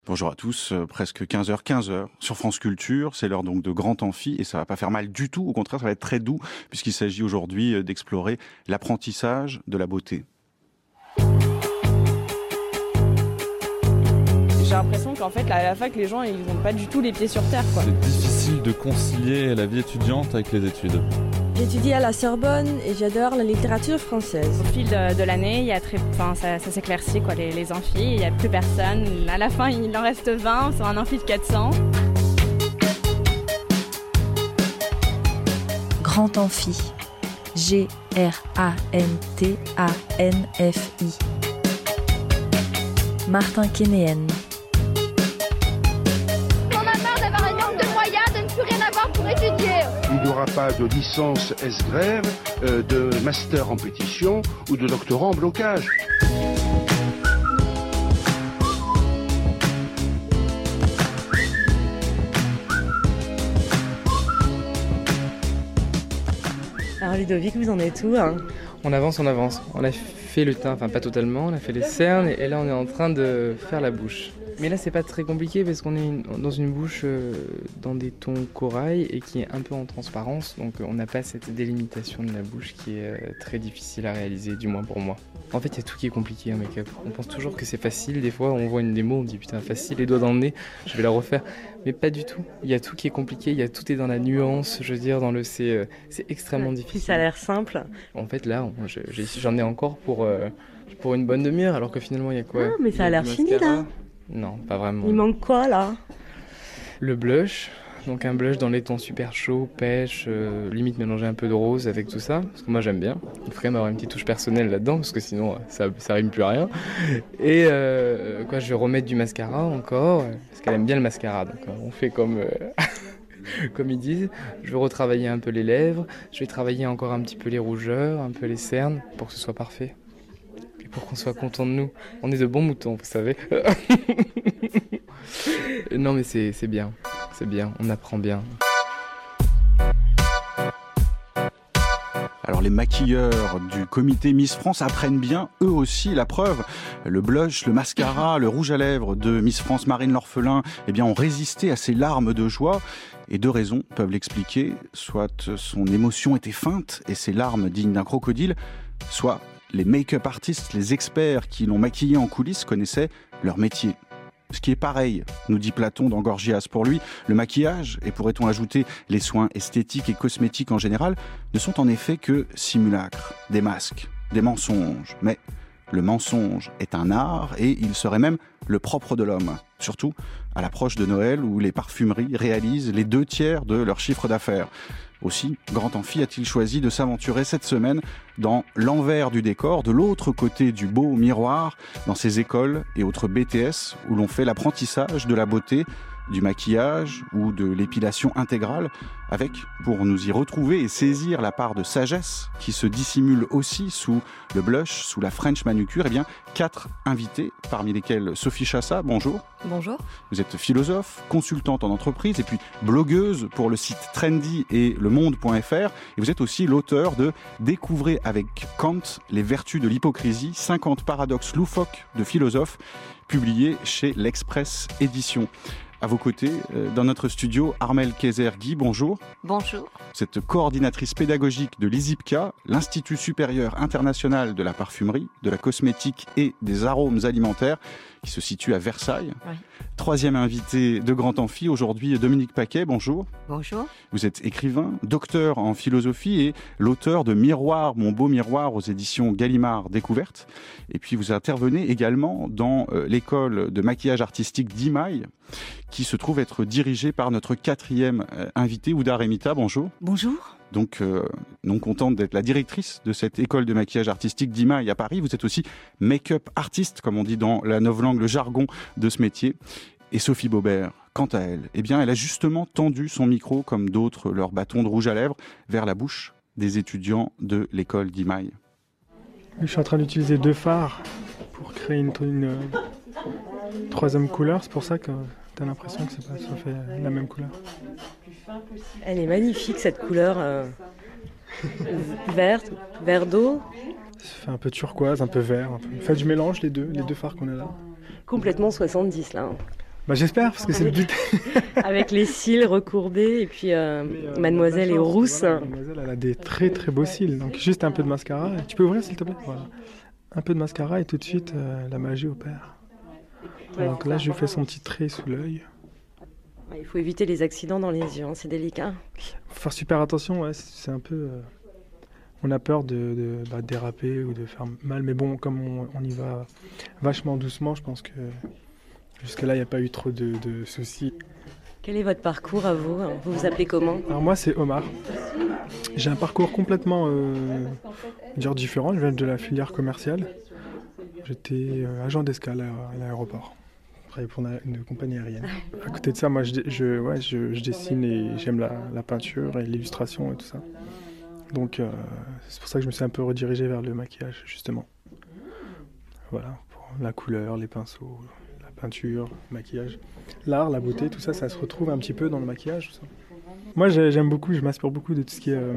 Bonjour à tous, presque 15h sur France Culture, c'est l'heure donc de Grand Amphi et ça va pas faire mal du tout, au contraire ça va être très doux puisqu'il s'agit aujourd'hui d'explorer l'apprentissage de la beauté. J'ai l'impression qu'en fait à la fac les gens ils n'ont pas du tout les pieds sur terre quoi. C'est difficile de concilier la vie étudiante avec les études. J'étudie à la Sorbonne et j'adore la littérature française. Au fil de l'année, il y a ça s'éclaircit quoi, les amphis, il n'y a plus personne. À la fin, il en reste 20 sur un amphi de 400. Grand Amphi. G-R-A-N-T-A-N-F-I. Martin Kénéen. Il n'y aura pas de licence S-grève, de master en pétition ou de doctorat en blocage. Alors Ludovic, vous en êtes où On avance. On a fait le teint, enfin pas totalement, on a fait les cernes et là on est en train de faire la bouche. Mais là c'est pas très compliqué parce qu'on est dans une bouche dans des tons corail et qui est un peu en transparence, donc on n'a pas cette délimitation de la bouche qui est très difficile à réaliser, du moins pour moi. En fait il y a tout qui est compliqué en make-up. On pense toujours que c'est facile, des fois on voit une démo, on dit putain facile, les doigts dans le nez, je vais la refaire. Mais pas du tout, il y a tout qui est compliqué, tout est dans la nuance, je veux dire, c'est extrêmement difficile. Ça a l'air simple. En fait là, j'en ai encore pour une bonne demi-heure, alors que finalement il y a quoi ? Mais ça a l'air fini là. Non, pas vraiment. Il manque quoi là ? Le blush, donc un blush dans les tons super chauds, pêche, limite mélanger un peu de rose avec tout ça, parce que moi j'aime bien. Il faut quand même avoir une petite touche personnelle là-dedans, parce que sinon ça rime plus à rien. Et je vais remettre du mascara encore, parce qu'elle aime bien le mascara, donc on fait comme... Comme ils disent, je vais retravailler un peu les lèvres, je vais travailler encore un petit peu les rougeurs, un peu les cernes, pour que ce soit parfait. Et pour qu'on soit content de nous. On est de bons moutons, vous savez. Non mais c'est bien, on apprend bien. Alors les maquilleurs du comité Miss France apprennent bien, eux aussi, la preuve. Le blush, le mascara, le rouge à lèvres de Miss France Marine L'Orphelin, ont résisté à ces larmes de joie. Et deux raisons peuvent l'expliquer. Soit son émotion était feinte et ses larmes dignes d'un crocodile, soit les make-up artistes, les experts qui l'ont maquillée en coulisses connaissaient leur métier. Ce qui est pareil, nous dit Platon dans Gorgias. Pour lui, le maquillage, et pourrait-on ajouter les soins esthétiques et cosmétiques en général, ne sont en effet que simulacres, des masques, des mensonges. Mais le mensonge est un art et il serait même le propre de l'homme. Surtout à l'approche de Noël où les parfumeries réalisent les 2/3 de leur chiffre d'affaires. Aussi, Grand Amphi a-t-il choisi de s'aventurer cette semaine dans l'envers du décor, de l'autre côté du beau miroir, dans ces écoles et autres BTS où l'on fait l'apprentissage de la beauté, du maquillage ou de l'épilation intégrale, avec, pour nous y retrouver et saisir la part de sagesse qui se dissimule aussi sous le blush, sous la French manucure, 4 invités, parmi lesquels Sophie Chassa, bonjour. Bonjour. Vous êtes philosophe, consultante en entreprise et puis blogueuse pour le site Trendy et lemonde.fr. Et vous êtes aussi l'auteur de Découvrez avec Kant les vertus de l'hypocrisie, 50 paradoxes loufoques de philosophes, publié chez l'Express Éditions. À vos côtés, dans notre studio, Armelle Kayser-Guy, bonjour. Bonjour. Vous êtes coordinatrice pédagogique de l'ISIPCA, l'Institut supérieur international de la parfumerie, de la cosmétique et des arômes alimentaires, qui se situe à Versailles. Oui. Troisième invité de Grand Amphi, aujourd'hui Dominique Paquet, bonjour. Bonjour. Vous êtes écrivain, docteur en philosophie et l'auteur de Miroir, mon beau miroir aux éditions Gallimard Découverte. Et puis vous intervenez également dans l'école de maquillage artistique d'Imaï, qui se trouve être dirigée par notre quatrième invité, Ouda Remita, bonjour. Bonjour. Donc, non contente d'être la directrice de cette école de maquillage artistique d'Imaï à Paris, vous êtes aussi make-up artiste, comme on dit dans la novlangue, le jargon de ce métier. Et Sophie Baubert, quant à elle, elle a justement tendu son micro, comme d'autres leur bâton de rouge à lèvres, vers la bouche des étudiants de l'école d'Imaï. Je suis en train d'utiliser 2 fards pour créer une troisième couleur, c'est pour ça que tu as l'impression que ça fait la même couleur. Elle est magnifique cette couleur verte, vert d'eau. Ça fait un peu turquoise, un peu vert. Faites du mélange les deux fards qu'on a là. Complètement 70 là. J'espère, parce que c'est le but. Avec les cils recourbés, et puis Mademoiselle est rousse. Voilà, Mademoiselle, elle a des très très beaux cils, donc juste un peu de mascara. Tu peux ouvrir s'il te plaît? Voilà. Un peu de mascara et tout de suite, la magie opère. Donc là, je lui fais son petit trait sous l'œil. Il faut éviter les accidents dans les yeux, hein, c'est délicat. Faut faire super attention, ouais, c'est un peu... on a peur de déraper ou de faire mal, mais bon, comme on y va vachement doucement, je pense que jusque-là, il n'y a pas eu trop de soucis. Quel est votre parcours à vous? Vous vous appelez comment? Alors moi, c'est Omar. J'ai un parcours complètement différent, je viens de la filière commerciale. J'étais agent d'escale à l'aéroport. Pour une compagnie aérienne. À côté de ça, moi, je dessine et j'aime la peinture et l'illustration et tout ça. Donc, c'est pour ça que je me suis un peu redirigé vers le maquillage, justement. Voilà, pour la couleur, les pinceaux, la peinture, le maquillage. L'art, la beauté, tout ça, ça se retrouve un petit peu dans le maquillage. Tout ça. Moi, j'aime beaucoup, je m'inspire beaucoup de tout ce qui est...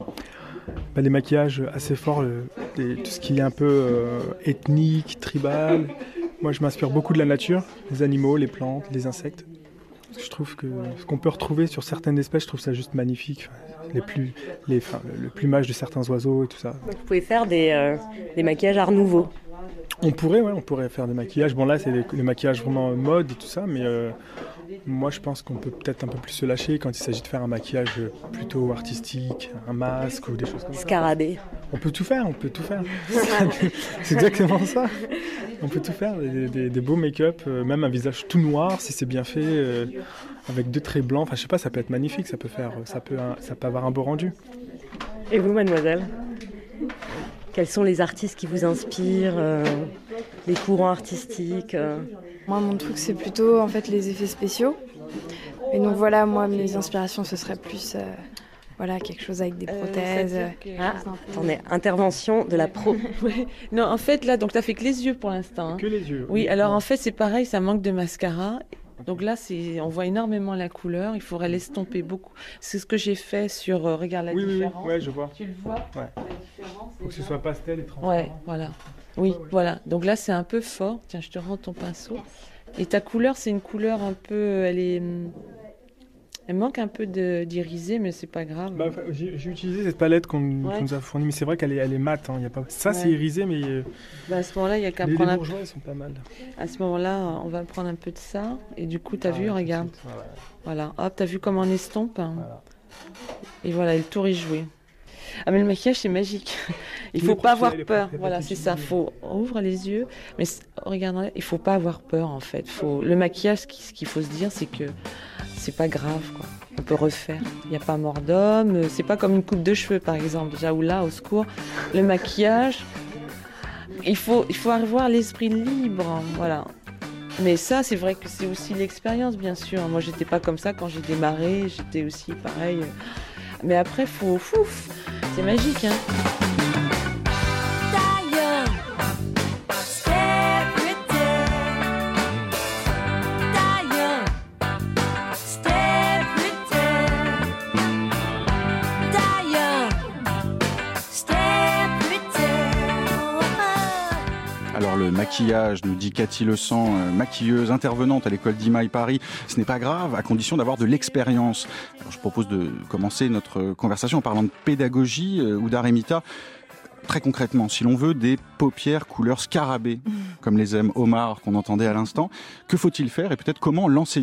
les maquillages assez forts, tout ce qui est un peu ethnique, tribal. Moi, je m'inspire beaucoup de la nature, les animaux, les plantes, les insectes. Parce que je trouve que ce qu'on peut retrouver sur certaines espèces, je trouve ça juste magnifique. Le plumage de certains oiseaux et tout ça. Vous pouvez faire des maquillages art nouveau. On pourrait faire des maquillages. Bon, là, c'est des maquillages vraiment mode et tout ça, mais moi, je pense qu'on peut peut-être un peu plus se lâcher quand il s'agit de faire un maquillage plutôt artistique, un masque ou des choses comme ça. Scarabée. On peut tout faire. C'est exactement ça. On peut tout faire, des beaux make-up, même un visage tout noir si c'est bien fait, avec 2 traits blancs. Enfin, je sais pas, ça peut être magnifique, ça peut avoir un beau rendu. Et vous, Mademoiselle? Quels sont les artistes qui vous inspirent, les courants artistiques? Moi, mon truc, c'est plutôt en fait les effets spéciaux. Et donc voilà, moi, mes inspirations, ce serait plus quelque chose avec des prothèses. Attendez, intervention de la pro. Ouais. Non, en fait, là, donc t'as fait que les yeux pour l'instant. Hein. Que les yeux. Oui, alors en fait, c'est pareil, ça manque de mascara. Donc là, on voit énormément la couleur. Il faudrait l'estomper beaucoup. C'est ce que j'ai fait sur... regarde la différence. Oui, je vois. Tu le vois, ouais. La différence. Faut que ce soit pastel et transparent. Ouais, voilà. Oui, voilà. Donc là, c'est un peu fort. Tiens, je te rends ton pinceau. Et ta couleur, c'est une couleur un peu... Elle manque un peu d'irisé, mais c'est pas grave. J'ai utilisé cette palette qu'on nous a fournie, mais c'est vrai qu'elle est mate. Hein. Y a pas... Ça, c'est irisé, mais... à ce moment-là, il y a qu'à prendre... Les bourgeois, ils sont pas mal. À ce moment-là, on va prendre un peu de ça. Et du coup, t'as vu, regarde. Voilà. Hop, t'as vu comment on estompe, hein. Voilà. Et voilà, le tour est joué. Ah, mais le maquillage, c'est magique. Il faut pas avoir peur. Voilà, c'est ça. On ouvre les yeux. Mais regarde, il faut pas avoir peur, en fait. Le maquillage, ce qu'il faut se dire, c'est que c'est pas grave, quoi. On peut refaire. Il n'y a pas mort d'homme. C'est pas comme une coupe de cheveux, par exemple. Déjà, ou là, au secours. Le maquillage, il faut avoir l'esprit libre. Voilà. Mais ça, c'est vrai que c'est aussi l'expérience, bien sûr. Moi, j'étais pas comme ça quand j'ai démarré. J'étais aussi pareil. Mais après, c'est magique, hein. Alors le maquillage, nous dit Cathy Le Sang, maquilleuse, intervenante à l'école d'Imaï Paris, ce n'est pas grave, à condition d'avoir de l'expérience. Alors je propose de commencer notre conversation en parlant de pédagogie ou d'Aremita. Très concrètement, si l'on veut des paupières couleur scarabée, comme les aime Omar qu'on entendait à l'instant, que faut-il faire et peut-être comment l'enseigner ?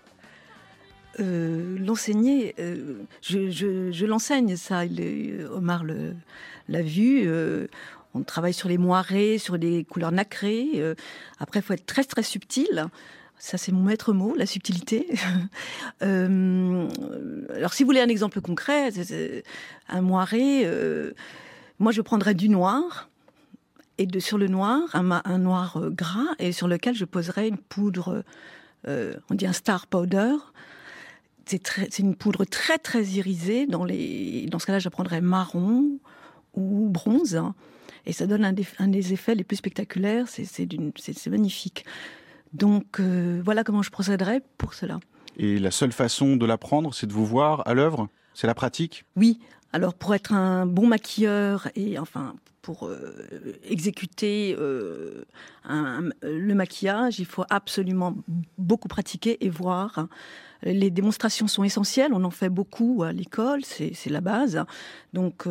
L'enseigner, je l'enseigne, ça, Omar l'a vu. On travaille sur les moirés, sur les couleurs nacrées. Après, il faut être très, très subtil. Ça, c'est mon maître mot, la subtilité. Alors, si vous voulez un exemple concret, un moiré, moi, je prendrais du noir. Et sur le noir, un noir gras, et sur lequel je poserais une poudre, on dit un star powder. C'est une poudre très, très irisée. Dans ce cas-là, je prendrais marron ou bronze. Et ça donne un des effets les plus spectaculaires. C'est magnifique. Donc, voilà comment je procéderais pour cela. Et la seule façon de l'apprendre, c'est de vous voir à l'œuvre ? C'est la pratique ? Oui. Alors pour être un bon maquilleur et enfin pour exécuter le maquillage, il faut absolument beaucoup pratiquer et voir. Les démonstrations sont essentielles, on en fait beaucoup à l'école, c'est la base. Donc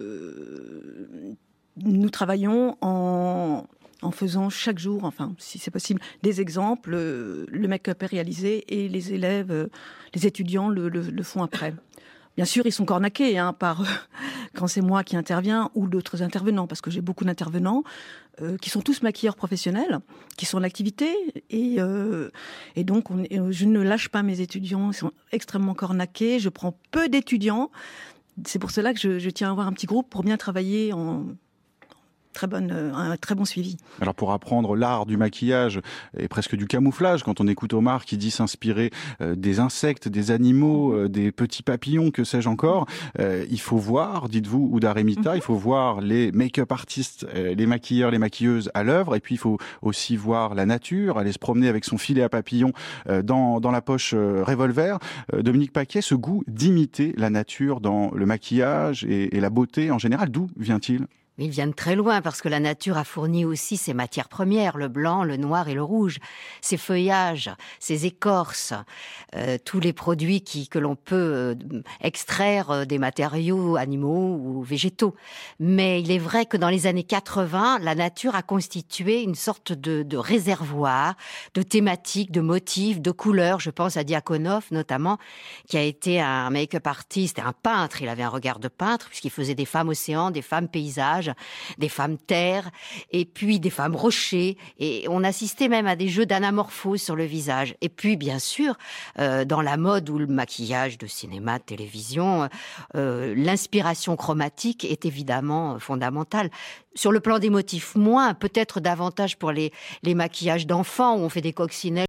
nous travaillons en faisant chaque jour, enfin si c'est possible, des exemples. Le make-up est réalisé et les élèves, les étudiants le font après. Bien sûr, ils sont cornaqués par quand c'est moi qui interviens ou d'autres intervenants, parce que j'ai beaucoup d'intervenants qui sont tous maquilleurs professionnels, qui sont en activité, et donc je ne lâche pas mes étudiants, ils sont extrêmement cornaqués, je prends peu d'étudiants, c'est pour cela que je tiens à avoir un petit groupe pour bien travailler en un très bon suivi. Alors pour apprendre l'art du maquillage et presque du camouflage, quand on écoute Omar qui dit s'inspirer des insectes, des animaux, des petits papillons, que sais-je encore, il faut voir, dites-vous, Ouda Remita, il faut voir les make-up artistes, les maquilleurs, les maquilleuses à l'œuvre, et puis il faut aussi voir la nature, aller se promener avec son filet à papillons dans la poche revolver. Dominique Paquet, ce goût d'imiter la nature dans le maquillage et la beauté en général, d'où vient-il ? Ils viennent très loin parce que la nature a fourni aussi ses matières premières, le blanc, le noir et le rouge, ses feuillages, ses écorces, tous les produits que l'on peut extraire des matériaux animaux ou végétaux. Mais il est vrai que dans les années 80, la nature a constitué une sorte de réservoir, de thématiques, de motifs, de couleurs. Je pense à Diakonov notamment, qui a été un make-up artiste et un peintre. Il avait un regard de peintre puisqu'il faisait des femmes océans, des femmes paysages, des femmes terre, et puis des femmes rochers, et on assistait même à des jeux d'anamorphose sur le visage. Et puis, bien sûr, dans la mode ou le maquillage de cinéma, de télévision, l'inspiration chromatique est évidemment fondamentale. Sur le plan des motifs, moins, peut-être davantage pour les maquillages d'enfants, où on fait des coccinelles